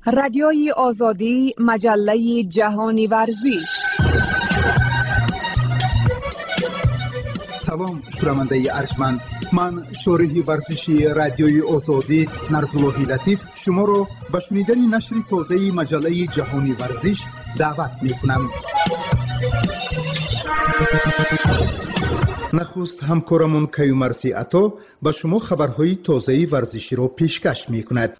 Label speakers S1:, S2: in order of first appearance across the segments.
S1: رادیوی آزادی، مجله جهانی ورزش.
S2: سلام شنونده ارجمند، من شارح ورزشی رادیوی آزادی نرزالله لطیف شما را به شنیدن نشر تازه مجله جهانی ورزش دعوت می‌کنم. نخست همکارمون کیومرسی عطا به شما خبرهای تازه ورزشی را پیشکش می‌کند.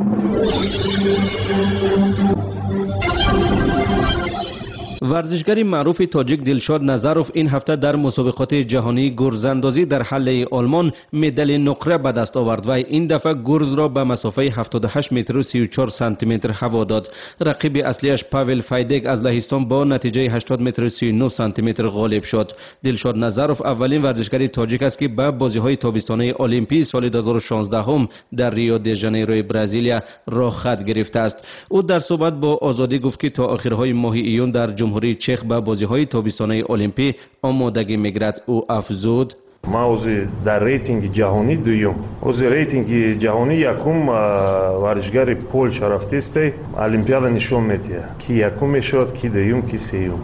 S3: ورزشگر معروف تاجیک دلشاد نظروف این هفته در مسابقات جهانی گرزاندازی در حله آلمان مدال نقره به دست آورد و این دفعه گرز را به مسافه 78 متر و 34 سانتی متر هوا داد. رقیب اصلیش پاول فایدک از لهستان با نتیجه 80 متر و 39 سانتی متر غالب شد. دلشاد نظروف اولین ورزشگر تاجیک است که به بازی‌های تابستانه المپیک سال 2016 در ریو دی ژانیرو برزیلیا راه خط گرفته است. او در صحبت با آزادی گفت که تا آخرهای ماه ایون در جمهوری چخ به بازی‌های تابستانه المپیک آمادگی می‌گیرد. او افزود:
S4: ما اوزی در ریتینگ جهانی دویم، اوزی ریتینگ جهانی یکم ورزشگر پولش رفته است، المپیاد نشون میده کی یکم میشد، کی دویم، کی سوم.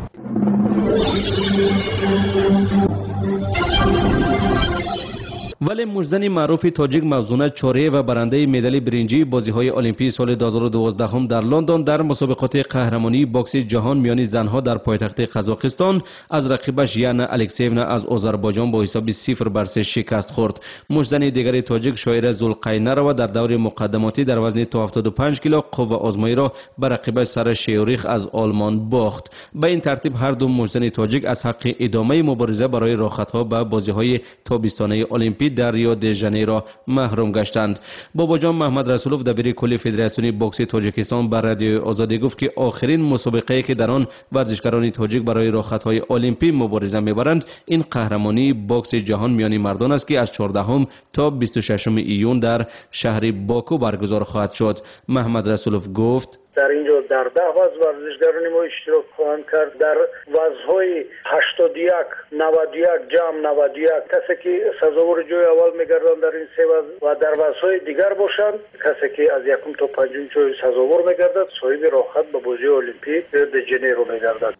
S3: ولی مجزن معروف تاجیک موزونه چوره و برنده مدال برنجی بازی‌های المپیک سال 2012 در لندن در مسابقات قهرمانی باکس جهان میان زنها در پایتخت قزاقستان از رقیبش یانا الکسیونا از آذربایجان با حساب 0-3 شکست خورد. مجزن دیگر تاجیک شاعره زولقاینه را در دور مقدماتی در وزن تا 75 کیلو قوه آزمایی را به رقیبش سر شیوریخ از آلمان باخت. به این ترتیب هر دو مجزن تاجیک از حق ادامه مبارزه برای راحت‌ها به بازی‌های تابستانه المپیک در ریو دی ژانیرو محروم گشتند. بابا جان محمد رسولوف دبیر کل فدراسیون بوکس تاجیکستان بر رادیو آزادی گفت که آخرین مسابقه‌ای که در آن ورزشکاران تاجیک برای راحت‌های المپیک مبارزه می‌برند این قهرمانی بوکس جهان میان مردان است که از 14 تا 26 ایون در شهر باکو برگزار خواهد شد. محمد رسولوف گفت:
S5: در اینجا در 10 وزن ورزشکاران ما اشتراک خواهند کرد. در وزن‌های 81 91 جمع 91 کسی که سزاوار جای اول میگردند در این سه وزن و در وزن‌های دیگر باشند کسی که از یکم تا پنجم جای سزاوار میگردد صاحب راحت به بازی المپیک دی ژانیرو میگردد.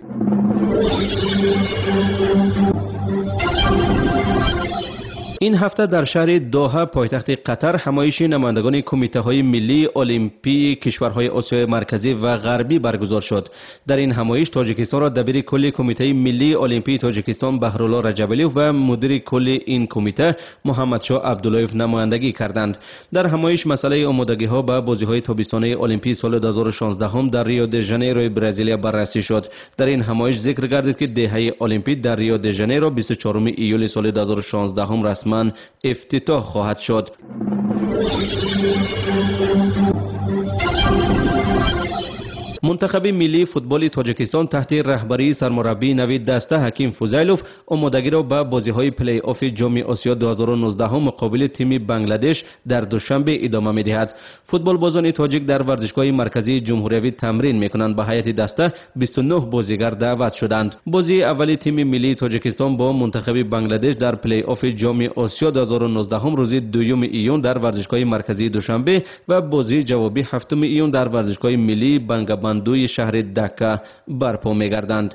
S3: این هفته در شهر دوحه پایتخت قطر همایش نمایندگان کمیته‌های ملی المپیک کشورهای آسیای مرکزی و غربی برگزار شد. در این همایش تاجیکستان را دبیر کل کمیته ملی المپیک تاجیکستان بهرالله رجبلیوف و مدیر کل این کمیته محمدشاه عبداللهیف نمایندگی کردند. در همایش مسئله آمادگی‌ها به بازی‌های تابستانه المپیک سال 2016 در ریو دی ژانیرو برزیلیا بررسی شد. در این همایش ذکر گردید که دهه المپیک در ریو دی ژانیرو 24 ایول سال 2016 رسما افتتاح خواهد شد. منتخب ملی فوتبال تاجیکستان تحت رهبری سرمربی نوید دسته حکیم فوزیلوف آمادگی را به بازی‌های پلی آف جام آسیا 2019 مقابل تیم بنگلادش در دوشنبه ادامه می‌دهد. فوتبال بازان تاجیک در ورزشگاه مرکزی جمهوری تمرین می‌کنند. به هیئت دسته 29 بازیگر دعوت شدند. بازی اولی تیم ملی تاجیکستان با منتخب بنگلادش در پلی آف جام آسیا 2019 روز 2 ایون در ورزشگاه مرکزی دوشنبه و بازی جوابی 7 ایون در ورزشگاه ملی بنگابندوی شهر دکا برپا می‌گردند.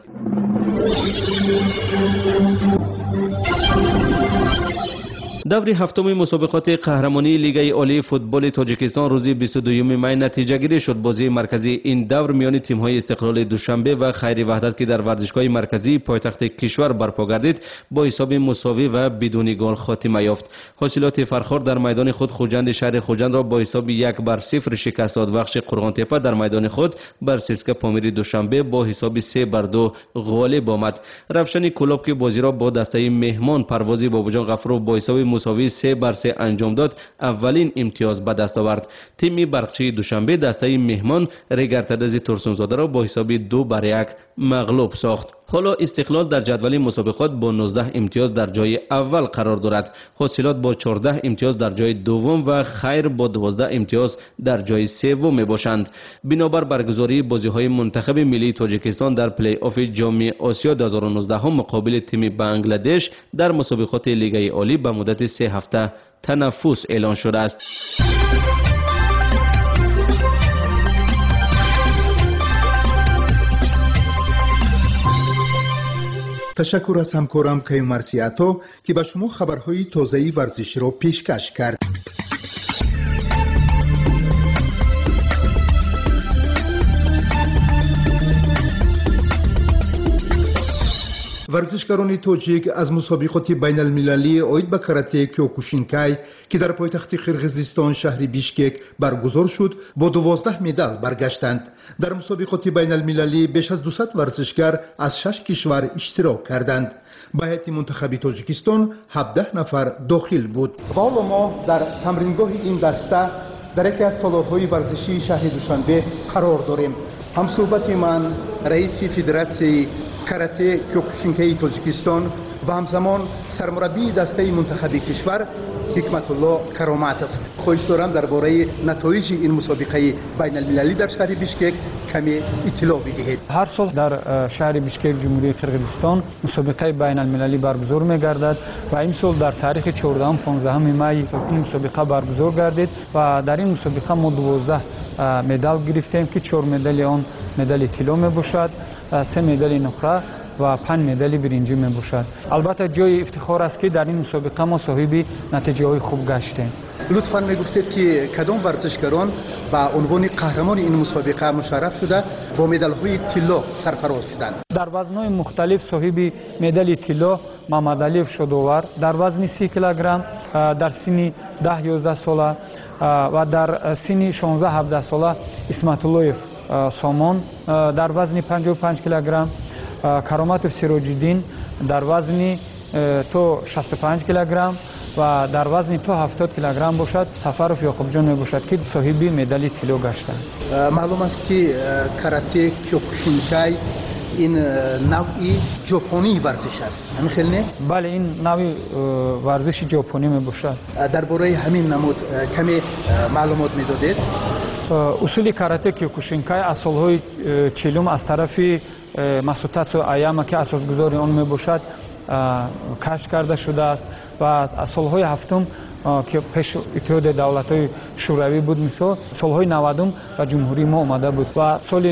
S3: دور هفتم مسابقات قهرمانی لیگ عالی فوتبال تاجیکستان روز 22 می نتیجه گیری شد. بازی مرکزی این دور میان تیم‌های استقلال دوشنبه و خیر وحدت که در ورزشگاه مرکزی پایتخت کشور برپا گردید با حساب مساوی و بدون گل خاتمه یافت. حاصلات فرخار در میدان خود خوجند شهر خوجند را با حساب 1-0 شکست داد. بخش قرغان‌تپه در میدان خود بر سیسکا پامیر دوشنبه با حساب 3-2 غالب آمد. رفشن کلوب که بازی را با دسته مهمان پروازی باباجان غفور با حساب مساوی 3-3 انجام داد اولین امتیاز به دست آورد. تیم برقچی دوشنبه دسته مهمان ریگرتدز ترسونزاده را با حساب 2-1 مغلوب ساخت. حالا استقلال در جدول مسابقات با 19 امتیاز در جای اول قرار دارد. حاصلات با 14 امتیاز در جای دوم و خیر با 12 امتیاز در جای سوم می باشند. بنابر برگزاری بازی‌های منتخب ملی تاجیکستان در پلی آف جام آسیا 2019 مقابل تیم بنگلادش در مسابقات لیگ عالی به مدت 3 هفته تنفس اعلان شده است.
S2: تشکر از همکارم کیومرسیاتو که به شما خبرهای تازه‌ای ورزش را پیشکش کرد. ورزشکاران توجیک از مسابقات بین المللی اید به کاراته کیوکوشینکای که در پایتخت قرقیزستان شهر بیشکک برگزار شد با 12 مدال برگشتند. در مسابقات بین المللی بیش از 200 ورزشکار از 6 کشور اشتراک کردند. به هیئت منتخب تاجیکستان 17 نفر داخل بود. حالا ما در تمرینگاه این دسته در یکی از تالارهای ورزشی شهر دوشنبه قرار داریم. همصحبت من رئیس فدراسیون کاراته کیوکوشینکای تاجیکستان و همزمان سرمربی دسته منتخب کشور حکمت الله کراماتوف. خواهش دارم درباره نتایج این مسابقه بین المللی در شهر بیشکک کمی اطلاع بدهید.
S6: هر سال در شهر بیشکک جمهوری قرقیزستان مسابقه بین المللی برگزار می‌گردد و این سال در تاریخ 14 و 15 می این مسابقه برگزار گردید و در این مسابقه ما 12 مدال گرفتیم که 4 مدال آن مدال طلا میباشد، 3 مدال نقره و 5 مدال برنجی میباشد. البته جای افتخار است که در این مسابقه ما صاحب نتیجه های خوب گشتیم.
S2: لطفاً میگفتید که کدام ورزشکاران با عنوان قهرمان این مسابقه مشرف شده با مدال های طلا سرفراز شدند؟
S6: در وزن‌های مختلف صاحب مدال طلا محمد علیف شدوار در وزن 30 کیلوگرم، در سن 10-11 ساله و در سن 16-17 ساله اسمت الله سامان در وزن 55 کیلوگرم، کراماتوف سیروج‌الدین در وزن تو 65 کیلوگرم و در وزن تو 70 کیلوگرم باشد. سفرов یعقوبجان میباشد که صاحب مدال طلا گشتند.
S2: معلوم است که کاراته کیوکوشینکای این نوعی ژاپنی ورزش است. همین خیلی نه؟
S6: بله، این نوعی ورزش ژاپنی میباشد.
S2: درباره همین نمود کمی معلومات میدادید؟
S6: اصول کاراته کیوکوشینکای از سالهای 40 از طرف ماسوتاتسو آیاما که اساسگذار آن میباشد کشف کرده شده است و از سالهای 7 که پیش اتحاد دولت‌های شوروی بود، مثلا سالهای 90 و جمهوری ما آمده بود و سال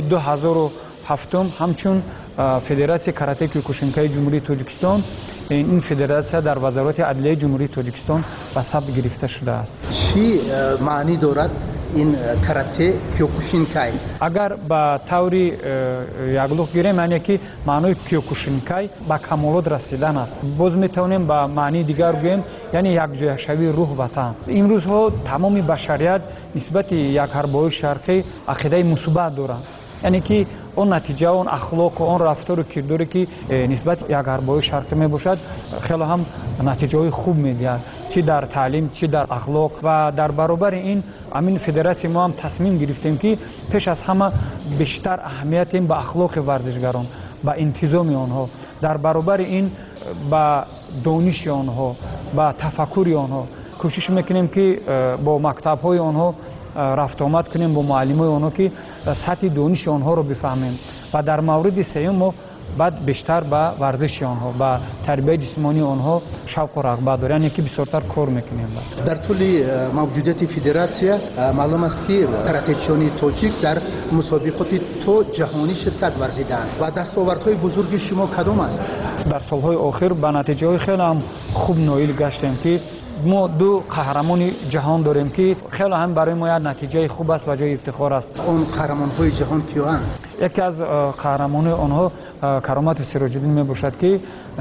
S6: 2007 همچون فدراسیون کاراته کیوکوشینکای جمهوری تاجیکستان این فدراسیون در وزارت عدلیه جمهوری تاجیکستان به ثبت گرفته شده است.
S2: چی معنی دارد این کاراته کیوکوشینکای؟ اگر
S6: با طوری یگلوخ گیریم یعنی که معنی کیوکوشینکای با کمالات رسیدن است. باز میتونیم با معنی دیگر بگوییم یعنی یکجهشوی روح و تن. این روزها تمام بشریت نسبت یک حربای شرقی عقیده مثبت دارند، یعنی که اون نتیجه اون اخلاق و اون رفتار و کرداری که نسبت یک حربای شرقی میباشد خیلی هم نتیجه های خوب میدهد، چی در تعلیم چی در اخلاق. و در برابر این امین فدراسیون ما هم تصمیم گرفتیم که پیش از همه بیشتر اهمیت این به اخلاق ورزشگران، با انتظام آنها، در برابر این با دانش آنها، با تفکر آنها کوشش میکنیم که با مکتب های آنها رفت آمد کنیم، با معلمای آنها که سطح دانش آنها رو بفهمیم و در مورد سوم ما بعد بیشتر با ورزش آنها، با تربیت جسمانی آنها شوق و رغبت داریم، یعنی که بسیارتر کار میکنیم.
S2: در طول موجودیت فدراسیون معلوم است که کاراته‌چیان تاجیک در مسابقات تو جهانی شرکت ورزیدند و دستاوردهای بزرگ شما کدام است؟
S6: در سالهای آخر به نتیجه خیلی هم خوب نایل گشتیم که ما 2 قهرمان جهان داریم که خیلی هم برای ما نتیجه خوب است و جای افتخار است.
S2: اون قهرمان‌های جهان کیان؟
S6: یکی از قهرمان آنها کراماتوف سیروج‌الدین میباشد که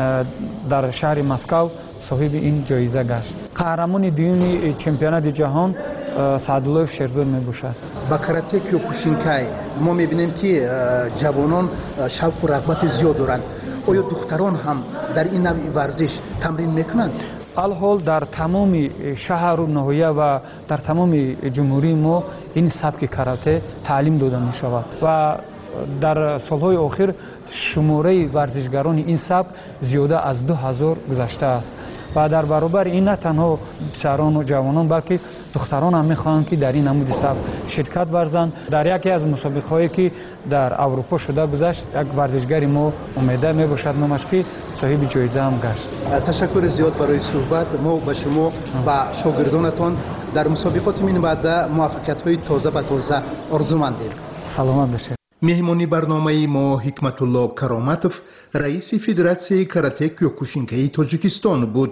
S6: در شهر مسکو صاحب این جایزه گشت. قهرمان دوم چمپیونات جهان سعدالله شیرزاد میباشد.
S2: با کاراته کیوکوشینکای ما میبینیم که جوانان شوق و رغبت زیاد دارند. آیا دختران هم در این نوع ورزش تمرین میکنند؟
S6: الحال در تمام شهر و ناحیه و در تمام جمهوری ما این سبک کاراته تعلیم داده می شود و در سالهای آخر شماره ورزشگران این سبک زیاده از 2000 گذشته است و در برابر این نه تنها پسران و جوانان بلکه دختران هم میخواهند که در این نمود سبک شرکت ورزند. در یکی از مسابقه هایی که در اروپا شده گذشت یک ورزشگر ما امیده میباشد نامش که صاحب جایزه هم گشت.
S2: تشکر زیاد برای صحبت. ما به شما و شاگردانتان در مسابقات من بعد موفقیت های تازه به تازه آرزومندیم.
S6: سلامت باشید.
S2: مهمانی برنامه ما حکمت الله کرامتوف رئیس فدراسیون کاراته کیوکوشینکای تاجیکستان بود.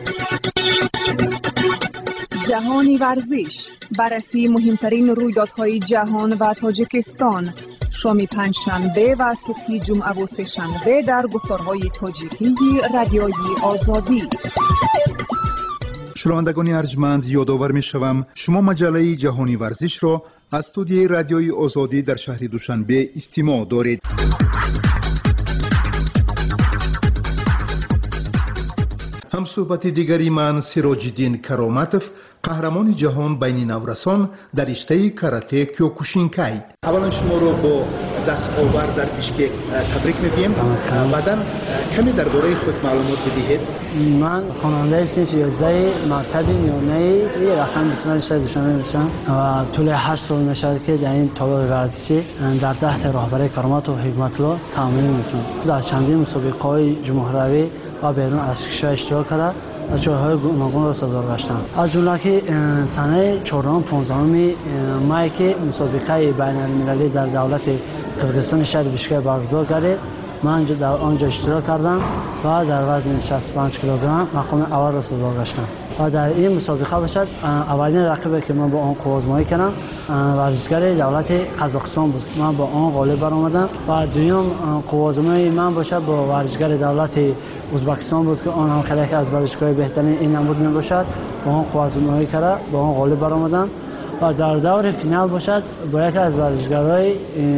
S1: جهانی ورزش، بررسی مهمترین رویدادهای جهان و تاجیکستان، شام پنجشنبه و صبح جمعه و سه‌شنبه در گفتارهای تاجیکی رادیوی آزادی.
S2: شنوندگان ارجمند، یادآور می‌شوم شما مجله جهانی ورزش را از استودیوی رادیوی آزادی در شهر دوشنبه استماع دارید. هم صحبت دیگری من سراج الدین کرامتوف، قهرمان جهان بین نورسان در رشته کاراته کیوکوشینکای. اولا شما رو با دستاورد در بیشکک تبریک میگیم. بعداً کمی درباره خود معلومات بدهید.
S7: من خواننده صنف 11 مرتبه میانه رقم 26 دوشنبه میشم و طول 8 سال میشه که در این تالار ورزشی در تحت رهبری کرامت و حکمت الله تمرین میکنم. در چندین مسابقه‌های جمهوری و بیرون از کشور اشتراک کرده و جایهای گوناگون را سازگار گشتم. از جمله که سنه 14 15 مای که مسابقه بین المللی در دولت قرقیزستان شهر بیشکک برگزار گردید، من در آنجا اشتراک کردم و در وزن 65 کیلوگرم مقام اول را سازگار گشتم. و در این مسابقه باشد اولین رقیبی که من با آن قوازمایی کردم ورزشگر دولت قزاقستان بود. من با آن غالب برآمدم و دوم قوازمایی من باشد با ورزشگر دولت ازبکستان بود که آن هم خیلی از ورزشگاه بهترین این نمود می باشد. با آن قوازمایی کرده با آن غالب برآمدم و در دور فینال باشد با یکی از ورزشگرای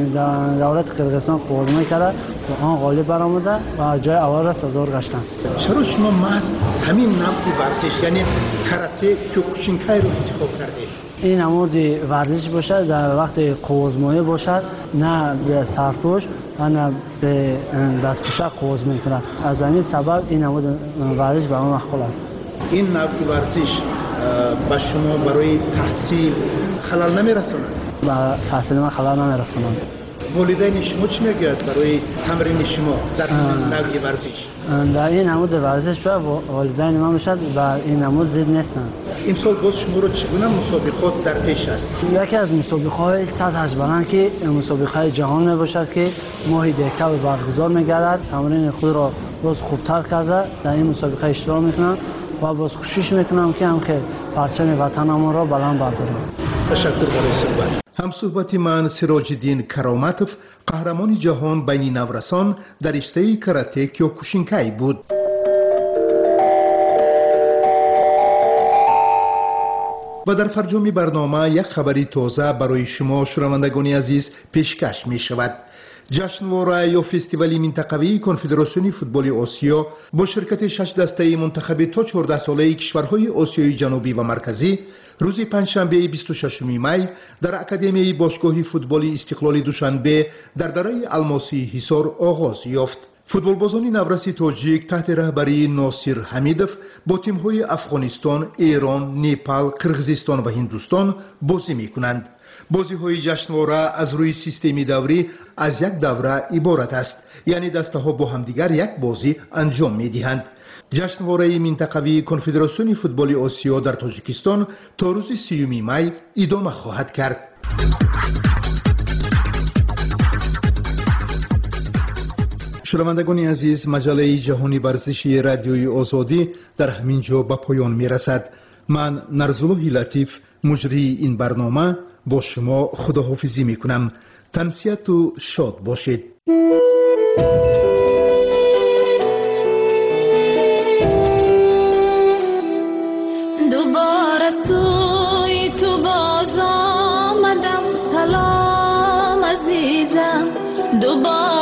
S7: دولت قرقیزستان قوازمایی کرده با آن غالب برآمده و جای اول را سازگار گشتم.
S2: چرا شما محض همین نمود ورزش یعنی کاراته کیوکوشینکای رو انتخاب کردید؟
S7: این نمود ورزش باشد در وقت قوازمایی باشد، نه به سرپوش و نه به دستپوشک قوازمایی کند. از همین سبب این نمود ورزش به من مقبول است.
S2: این نوع ورزش با شما برای تحصیل خلل نمیرساند؟
S7: با تحصیل من خلل نمیرساند.
S2: والدین شما چی میگویند برای تمرین شما در نوع ورزش؟
S7: در این نمود ورزش والدین من باشد و این نمود زید نیستند.
S2: امسال باز شما رو چگونه مسابقات در پیش است؟
S7: یکی از مسابقه‌های سطح بلند که مسابقه جهان میباشد که ماه دکتر برگزار میگردد. تمرین خود را باز خوبتر کرده در این مسابقه اشتراک میکنم و باز کوشش میکنم که پرچم وطنم را بلند بردارم.
S2: تشکر برای صحبت. هم صحبت من سراج الدین کرامتوف، قهرمان جهان بین نورسان در رشته کاراته کیوکوشینکای بود. و در فرجام برنامه یک خبری تازه برای شما شنوندگان عزیز پیشکش می شود. جشنواره یا فستیوالی منطقوی کنفدراسیون فوتبال آسیا با شرکت 6 دسته منتخب تا 14 ساله کشورهای آسیای جنوبی و مرکزی روز پنجشنبه 26 می در اکادمی باشگاه فوتبال استقلال دوشنبه در دره الماسی حصار آغاز یافت. فوتبالبازان نورسی تاجیک تحت رهبری ناصر حمیدوف با تیم‌های افغانستان، ایران، نیپال، قرقیزستان و هندوستان بازی می‌کنند. بازی‌های جشنواره از روی سیستمی دوری از یک دوره عبارت است، یعنی دسته‌ها با همدیگر یک بازی انجام می‌دهند. جشنواره منطقوی کنفدراسیون فوتبال آسیا در تاجیکستان تا روز 30 می ادامه خواهد کرد. شنوندگان عزیز، مجله جهانی ورزشی رادیوی آزادی در همین جا به پایان میرسد. من نرزالله لطیف مجری این برنامه با شما خداحافظی میکنم. تنسیت و شاد باشید.
S8: دوباره سوی تو باز آمدم، سلام عزیزم. دوباره